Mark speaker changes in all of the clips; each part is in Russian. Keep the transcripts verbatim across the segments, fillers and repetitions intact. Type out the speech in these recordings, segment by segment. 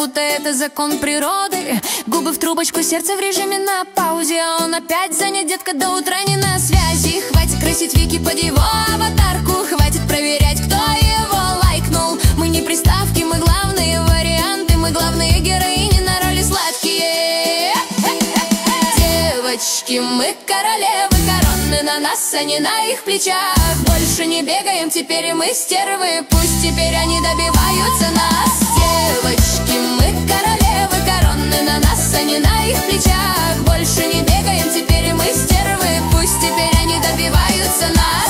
Speaker 1: будто это закон природы. Губы в трубочку, сердце в режиме на паузе. А он опять занят, детка, до утра не на связи. Хватит красить вики под его аватарку, хватит проверять, кто его лайкнул. Мы не приставки, мы главные варианты, мы главные героини на роли сладкие. Девочки, мы королевы, короны на нас, а не на их плечах. Больше не бегаем, теперь и мы стервы, пусть теперь они добиваются нас. Девочки, мы королевы, короны на нас, а не на их плечах. Больше не бегаем, теперь и мы стервы, пусть теперь они добиваются нас.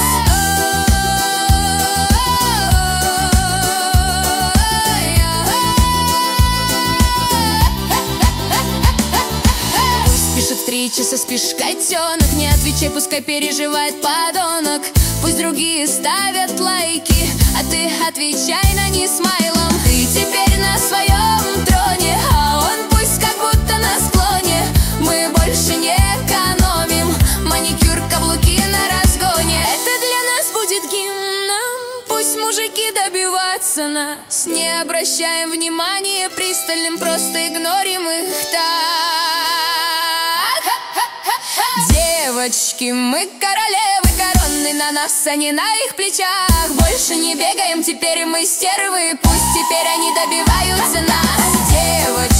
Speaker 1: В три часа спишь, котенок, не отвечай, пускай переживает подонок. Пусть другие ставят лайки, а ты отвечай на них смайлом. Ты теперь на своем троне, а он пусть как будто на склоне. Мы больше не экономим, маникюр, каблуки на разгоне. Это для нас будет гимном, пусть мужики добиваются нас. Не обращаем внимания пристальным, просто игнорим их так. Девочки, мы королевы, короны на нас, а не на их плечах. Больше не бегаем, теперь мы стервы, пусть теперь они добиваются нас. Девочки,